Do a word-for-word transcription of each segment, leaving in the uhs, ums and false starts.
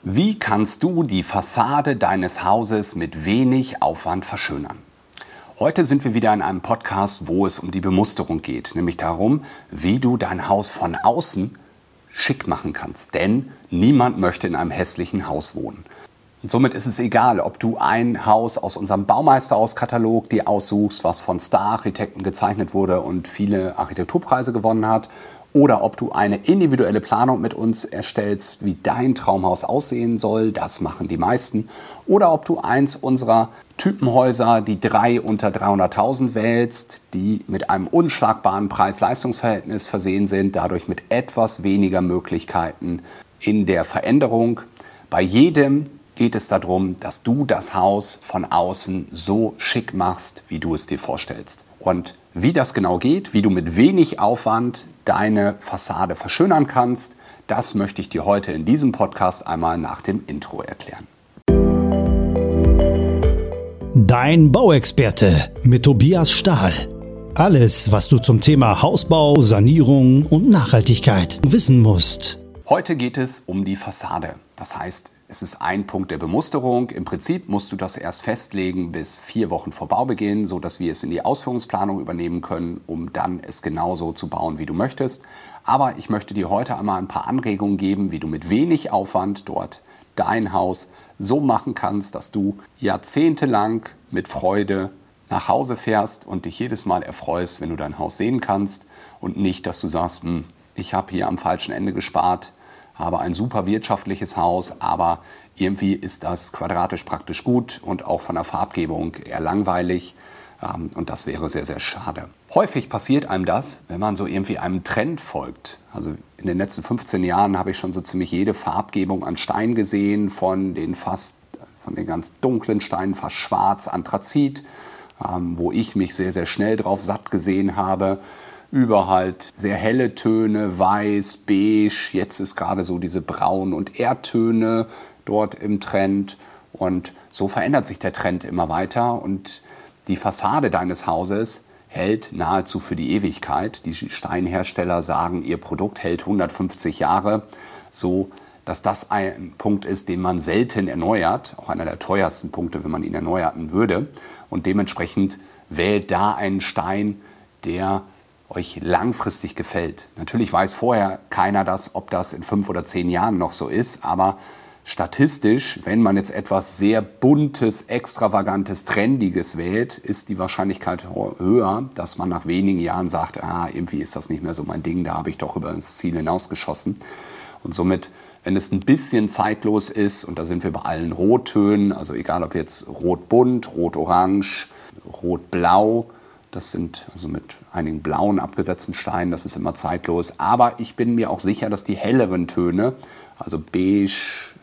Wie kannst du die Fassade deines Hauses mit wenig Aufwand verschönern? Heute sind wir wieder in einem Podcast, wo es um die Bemusterung geht, nämlich darum, wie du dein Haus von außen schick machen kannst. Denn niemand möchte in einem hässlichen Haus wohnen. Und somit ist es egal, ob du ein Haus aus unserem Baumeisterhauskatalog dir aussuchst, was von Star-Architekten gezeichnet wurde und viele Architekturpreise gewonnen hat, oder ob du eine individuelle Planung mit uns erstellst, wie dein Traumhaus aussehen soll, das machen die meisten. Oder ob du eins unserer Typenhäuser, die drei unter dreihunderttausend wählst, die mit einem unschlagbaren Preis-Leistungs-Verhältnis versehen sind, dadurch mit etwas weniger Möglichkeiten in der Veränderung. Bei jedem geht es darum, dass du das Haus von außen so schick machst, wie du es dir vorstellst. Und wie das genau geht, wie du mit wenig Aufwand deine Fassade verschönern kannst, das möchte ich dir heute in diesem Podcast einmal nach dem Intro erklären. Dein Bauexperte mit Tobias Stahl. Alles, was du zum Thema Hausbau, Sanierung und Nachhaltigkeit wissen musst. Heute geht es um die Fassade. Das heißt, es ist ein Punkt der Bemusterung. Im Prinzip musst du das erst festlegen bis vier Wochen vor Baubeginn, sodass wir es in die Ausführungsplanung übernehmen können, um dann es genauso zu bauen, wie du möchtest. Aber ich möchte dir heute einmal ein paar Anregungen geben, wie du mit wenig Aufwand dort dein Haus so machen kannst, dass du jahrzehntelang mit Freude nach Hause fährst und dich jedes Mal erfreust, wenn du dein Haus sehen kannst und nicht, dass du sagst, hm, ich habe hier am falschen Ende gespart, habe ein super wirtschaftliches Haus, aber irgendwie ist das quadratisch praktisch gut und auch von der Farbgebung eher langweilig. Und das wäre sehr, sehr schade. Häufig passiert einem das, wenn man so irgendwie einem Trend folgt. Also in den letzten fünfzehn Jahren habe ich schon so ziemlich jede Farbgebung an Stein gesehen, von den fast, von den ganz dunklen Steinen, fast schwarz, Anthrazit, wo ich mich sehr, sehr schnell drauf satt gesehen habe, über halt sehr helle Töne, weiß, beige, jetzt ist gerade so diese Braun- und Erdtöne dort im Trend. Und so verändert sich der Trend immer weiter und die Fassade deines Hauses hält nahezu für die Ewigkeit. Die Steinhersteller sagen, ihr Produkt hält hundertfünfzig Jahre, so dass das ein Punkt ist, den man selten erneuert, auch einer der teuersten Punkte, wenn man ihn erneuern würde. Und dementsprechend wählt da einen Stein, der euch langfristig gefällt. Natürlich weiß vorher keiner das, ob das in fünf oder zehn Jahren noch so ist, aber statistisch, wenn man jetzt etwas sehr Buntes, Extravagantes, Trendiges wählt, ist die Wahrscheinlichkeit höher, dass man nach wenigen Jahren sagt, ah, irgendwie ist das nicht mehr so mein Ding, da habe ich doch über das Ziel hinausgeschossen. Und somit, wenn es ein bisschen zeitlos ist, und da sind wir bei allen Rottönen, also egal ob jetzt rot-bunt, rot-orange, rot-blau, das sind also mit einigen blauen abgesetzten Steinen, das ist immer zeitlos. Aber ich bin mir auch sicher, dass die helleren Töne, also beige,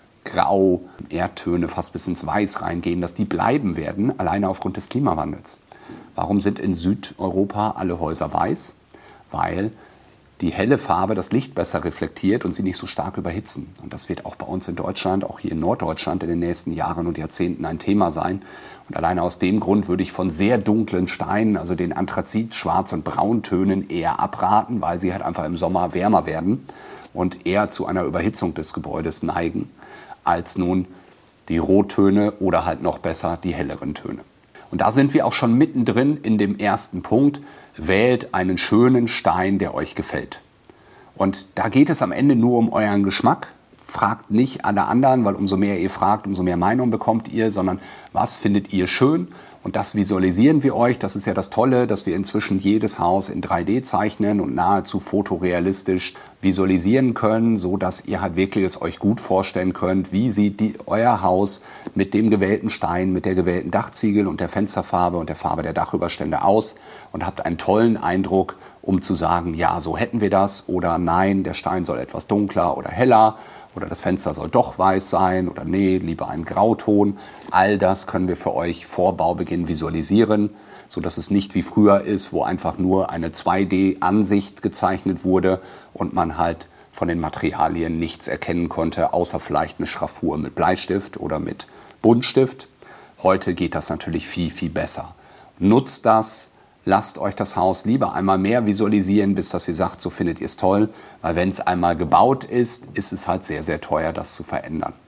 grau, Erdtöne fast bis ins Weiß reingehen, dass die bleiben werden, alleine aufgrund des Klimawandels. Warum sind in Südeuropa alle Häuser weiß? Weil die helle Farbe das Licht besser reflektiert und sie nicht so stark überhitzen. Und das wird auch bei uns in Deutschland, auch hier in Norddeutschland in den nächsten Jahren und Jahrzehnten ein Thema sein. Und alleine aus dem Grund würde ich von sehr dunklen Steinen, also den Anthrazit, Schwarz- und Brauntönen eher abraten, weil sie halt einfach im Sommer wärmer werden und eher zu einer Überhitzung des Gebäudes neigen, als nun die Rottöne oder halt noch besser die helleren Töne. Und da sind wir auch schon mittendrin in dem ersten Punkt. Wählt einen schönen Stein, der euch gefällt. Und da geht es am Ende nur um euren Geschmack. Fragt nicht alle anderen, weil umso mehr ihr fragt, umso mehr Meinung bekommt ihr, sondern was findet ihr schön? Und das visualisieren wir euch. Das ist ja das Tolle, dass wir inzwischen jedes Haus in drei D zeichnen und nahezu fotorealistisch visualisieren können, so dass ihr halt wirklich es euch gut vorstellen könnt, wie sieht die, euer Haus mit dem gewählten Stein, mit der gewählten Dachziegel und der Fensterfarbe und der Farbe der Dachüberstände aus und habt einen tollen Eindruck, um zu sagen, ja, so hätten wir das oder nein, der Stein soll etwas dunkler oder heller. Oder das Fenster soll doch weiß sein oder nee, lieber ein Grauton. All das können wir für euch vor Baubeginn visualisieren, sodass es nicht wie früher ist, wo einfach nur eine zwei D-Ansicht gezeichnet wurde und man halt von den Materialien nichts erkennen konnte, außer vielleicht eine Schraffur mit Bleistift oder mit Buntstift. Heute geht das natürlich viel, viel besser. Nutzt das. Lasst euch das Haus lieber einmal mehr visualisieren, bis dass ihr sagt, so findet ihr es toll. Weil wenn es einmal gebaut ist, ist es halt sehr, sehr teuer, das zu verändern.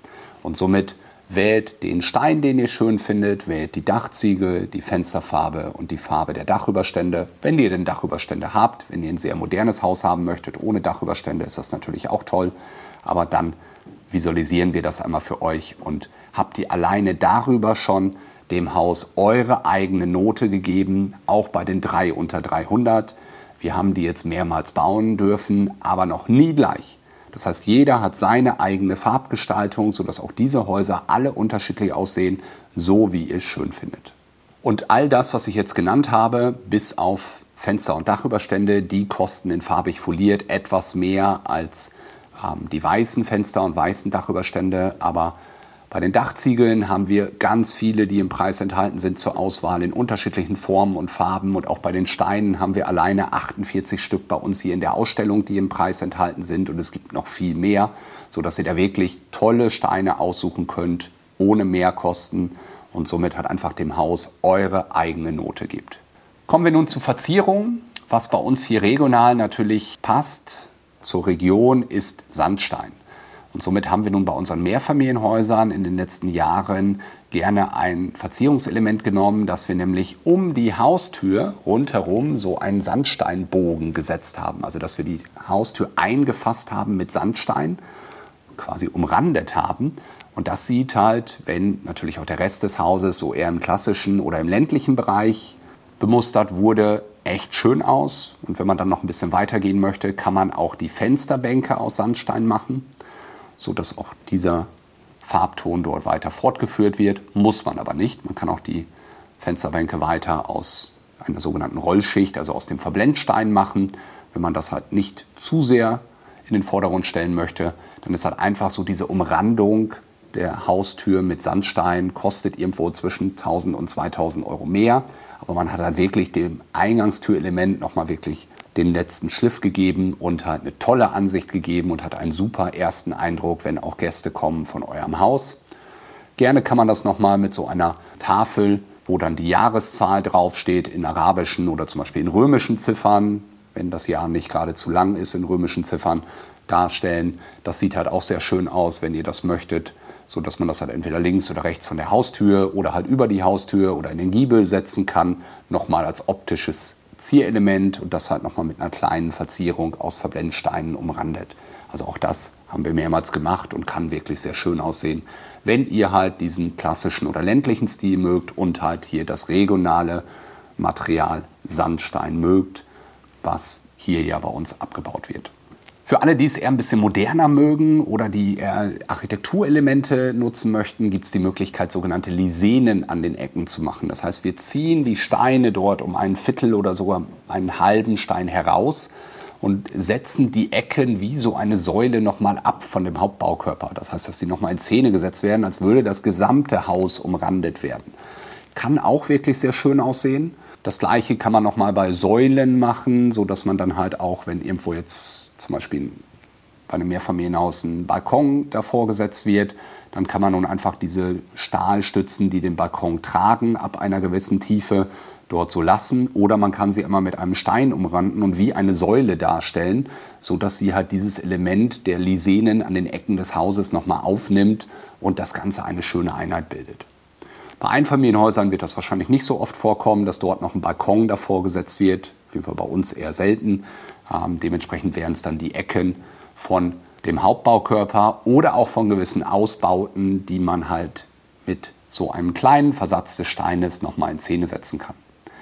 Und somit wählt den Stein, den ihr schön findet, wählt die Dachziegel, die Fensterfarbe und die Farbe der Dachüberstände. Wenn ihr denn Dachüberstände habt, wenn ihr ein sehr modernes Haus haben möchtet, ohne Dachüberstände, ist das natürlich auch toll. Aber dann visualisieren wir das einmal für euch und habt ihr alleine darüber schon dem Haus eure eigene Note gegeben, auch bei den drei unter dreihundert. Wir haben die jetzt mehrmals bauen dürfen, aber noch nie gleich. Das heißt, jeder hat seine eigene Farbgestaltung, sodass auch diese Häuser alle unterschiedlich aussehen, so wie ihr es schön findet. Und all das, was ich jetzt genannt habe, bis auf Fenster- und Dachüberstände, die kosten in farbig foliert etwas mehr als ähm, die weißen Fenster und weißen Dachüberstände. Aber bei den Dachziegeln haben wir ganz viele, die im Preis enthalten sind, zur Auswahl in unterschiedlichen Formen und Farben. Und auch bei den Steinen haben wir alleine achtundvierzig Stück bei uns hier in der Ausstellung, die im Preis enthalten sind. Und es gibt noch viel mehr, sodass ihr da wirklich tolle Steine aussuchen könnt, ohne Mehrkosten. Und somit hat einfach dem Haus eure eigene Note gibt. Kommen wir nun zu Verzierungen. Was bei uns hier regional natürlich passt zur Region, ist Sandstein. Und somit haben wir nun bei unseren Mehrfamilienhäusern in den letzten Jahren gerne ein Verzierungselement genommen, dass wir nämlich um die Haustür rundherum so einen Sandsteinbogen gesetzt haben. Also dass wir die Haustür eingefasst haben mit Sandstein, quasi umrandet haben. Und das sieht halt, wenn natürlich auch der Rest des Hauses so eher im klassischen oder im ländlichen Bereich bemustert wurde, echt schön aus. Und wenn man dann noch ein bisschen weitergehen möchte, kann man auch die Fensterbänke aus Sandstein machen, so dass auch dieser Farbton dort weiter fortgeführt wird. Muss man aber nicht. Man kann auch die Fensterbänke weiter aus einer sogenannten Rollschicht, also aus dem Verblendstein machen. Wenn man das halt nicht zu sehr in den Vordergrund stellen möchte, dann ist halt einfach so diese Umrandung der Haustür mit Sandstein, kostet irgendwo zwischen tausend und zweitausend Euro mehr. Aber man hat halt wirklich dem Eingangstürelement nochmal wirklich den letzten Schliff gegeben und hat eine tolle Ansicht gegeben und hat einen super ersten Eindruck, wenn auch Gäste kommen von eurem Haus. Gerne kann man das nochmal mit so einer Tafel, wo dann die Jahreszahl draufsteht, in arabischen oder zum Beispiel in römischen Ziffern, wenn das Jahr nicht gerade zu lang ist, in römischen Ziffern darstellen. Das sieht halt auch sehr schön aus, wenn ihr das möchtet, so dass man das halt entweder links oder rechts von der Haustür oder halt über die Haustür oder in den Giebel setzen kann, nochmal als optisches Zierelement und das halt nochmal mit einer kleinen Verzierung aus Verblendsteinen umrandet. Also auch das haben wir mehrmals gemacht und kann wirklich sehr schön aussehen, wenn ihr halt diesen klassischen oder ländlichen Stil mögt und halt hier das regionale Material Sandstein mögt, was hier ja bei uns abgebaut wird. Für alle, die es eher ein bisschen moderner mögen oder die eher Architekturelemente nutzen möchten, gibt es die Möglichkeit, sogenannte Lisenen an den Ecken zu machen. Das heißt, wir ziehen die Steine dort um ein Viertel oder sogar einen halben Stein heraus und setzen die Ecken wie so eine Säule nochmal ab von dem Hauptbaukörper. Das heißt, dass sie nochmal in Szene gesetzt werden, als würde das gesamte Haus umrandet werden. Kann auch wirklich sehr schön aussehen. Das Gleiche kann man nochmal bei Säulen machen, sodass man dann halt auch, wenn irgendwo jetzt zum Beispiel bei einem Mehrfamilienhaus ein Balkon davor gesetzt wird, dann kann man nun einfach diese Stahlstützen, die den Balkon tragen, ab einer gewissen Tiefe dort so lassen. Oder man kann sie immer mit einem Stein umranden und wie eine Säule darstellen, sodass sie halt dieses Element der Lisenen an den Ecken des Hauses nochmal aufnimmt und das Ganze eine schöne Einheit bildet. Bei Einfamilienhäusern wird das wahrscheinlich nicht so oft vorkommen, dass dort noch ein Balkon davor gesetzt wird. Auf jeden Fall bei uns eher selten. Ähm, dementsprechend wären es dann die Ecken von dem Hauptbaukörper oder auch von gewissen Ausbauten, die man halt mit so einem kleinen Versatz des Steines nochmal in Szene setzen kann.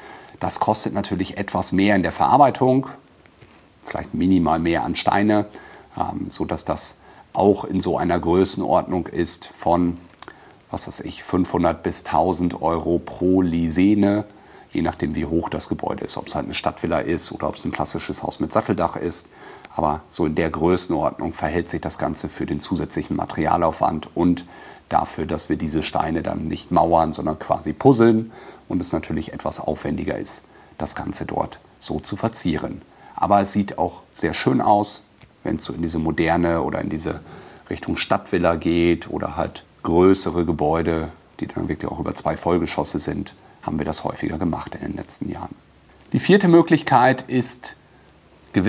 Das kostet natürlich etwas mehr in der Verarbeitung, vielleicht minimal mehr an Steine, ähm, sodass das auch in so einer Größenordnung ist von was weiß ich, fünfhundert bis tausend Euro pro Lisene, je nachdem wie hoch das Gebäude ist, ob es halt eine Stadtvilla ist oder ob es ein klassisches Haus mit Satteldach ist. Aber so in der Größenordnung verhält sich das Ganze für den zusätzlichen Materialaufwand und dafür, dass wir diese Steine dann nicht mauern, sondern quasi puzzeln und es natürlich etwas aufwendiger ist, das Ganze dort so zu verzieren. Aber es sieht auch sehr schön aus, wenn es so in diese moderne oder in diese Richtung Stadtvilla geht oder halt größere Gebäude, die dann wirklich auch über zwei Vollgeschosse sind, haben wir das häufiger gemacht in den letzten Jahren. Die vierte Möglichkeit ist, gewisse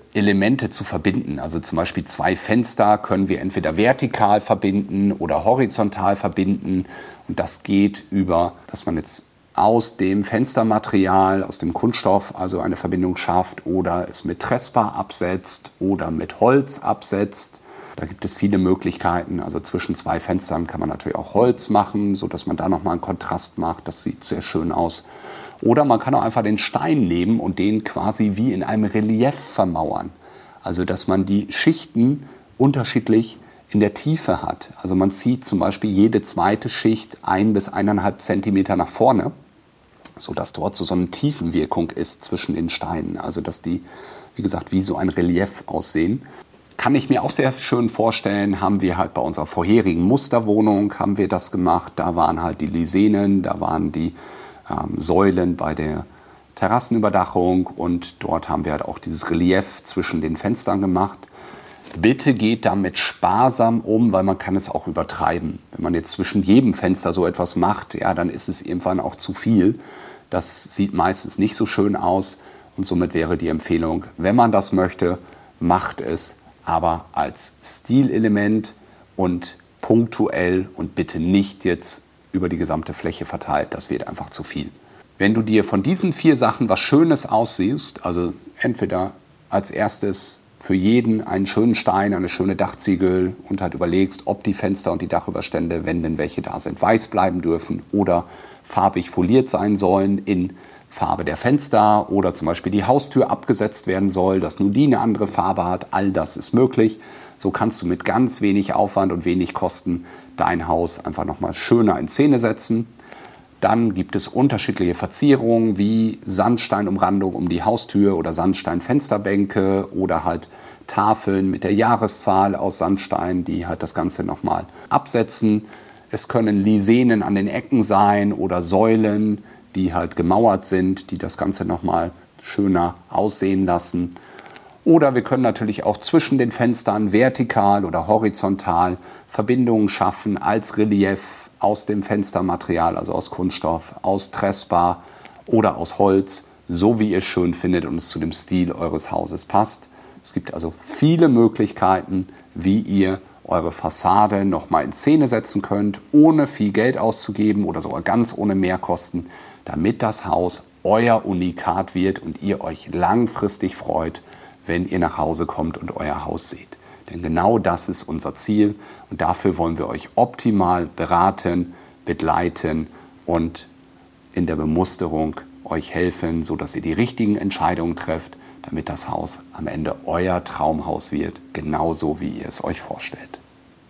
Elemente zu verbinden. Also zum Beispiel zwei Fenster können wir entweder vertikal verbinden oder horizontal verbinden. Und das geht über, dass man jetzt aus dem Fenstermaterial, aus dem Kunststoff, also eine Verbindung schafft oder es mit Trespa absetzt oder mit Holz absetzt. Da gibt es viele Möglichkeiten. Also zwischen zwei Fenstern kann man natürlich auch Holz machen, sodass man da nochmal einen Kontrast macht. Das sieht sehr schön aus. Oder man kann auch einfach den Stein nehmen und den quasi wie in einem Relief vermauern. Also dass man die Schichten unterschiedlich in der Tiefe hat. Also man zieht zum Beispiel jede zweite Schicht ein bis eineinhalb Zentimeter nach vorne, sodass dort so, so eine Tiefenwirkung ist zwischen den Steinen. Also dass die, wie gesagt, wie so ein Relief aussehen. Kann ich mir auch sehr schön vorstellen, haben wir halt bei unserer vorherigen Musterwohnung haben wir das gemacht. Da waren halt die Lisenen, da waren die ähm, Säulen bei der Terrassenüberdachung und dort haben wir halt auch dieses Relief zwischen den Fenstern gemacht. Bitte geht damit sparsam um, weil man kann es auch übertreiben. Wenn man jetzt zwischen jedem Fenster so etwas macht, ja, dann ist es irgendwann auch zu viel. Das sieht meistens nicht so schön aus und somit wäre die Empfehlung, wenn man das möchte, macht es, aber als Stilelement und punktuell und bitte nicht jetzt über die gesamte Fläche verteilt. Das wird einfach zu viel. Wenn du dir von diesen vier Sachen was Schönes aussiehst, also entweder als erstes für jeden einen schönen Stein, eine schöne Dachziegel und halt überlegst, ob die Fenster und die Dachüberstände, wenn denn welche da sind, weiß bleiben dürfen oder farbig foliert sein sollen in Farbe der Fenster oder zum Beispiel die Haustür abgesetzt werden soll, dass nur die eine andere Farbe hat. All das ist möglich. So kannst du mit ganz wenig Aufwand und wenig Kosten dein Haus einfach nochmal schöner in Szene setzen. Dann gibt es unterschiedliche Verzierungen wie Sandsteinumrandung um die Haustür oder Sandsteinfensterbänke oder halt Tafeln mit der Jahreszahl aus Sandstein, die halt das Ganze nochmal absetzen. Es können Lisenen an den Ecken sein oder Säulen, die halt gemauert sind, die das Ganze nochmal schöner aussehen lassen. Oder wir können natürlich auch zwischen den Fenstern vertikal oder horizontal Verbindungen schaffen als Relief aus dem Fenstermaterial, also aus Kunststoff, aus Trespa oder aus Holz, so wie ihr es schön findet und es zu dem Stil eures Hauses passt. Es gibt also viele Möglichkeiten, wie ihr eure Fassade nochmal in Szene setzen könnt, ohne viel Geld auszugeben oder sogar ganz ohne Mehrkosten, damit das Haus euer Unikat wird und ihr euch langfristig freut, wenn ihr nach Hause kommt und euer Haus seht. Denn genau das ist unser Ziel und dafür wollen wir euch optimal beraten, begleiten und in der Bemusterung euch helfen, sodass ihr die richtigen Entscheidungen trefft, damit das Haus am Ende euer Traumhaus wird, genauso wie ihr es euch vorstellt.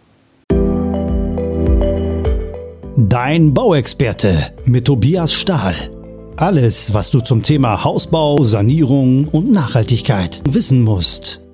Dein Bauexperte mit Tobias Stahl. Alles, was du zum Thema Hausbau, Sanierung und Nachhaltigkeit wissen musst.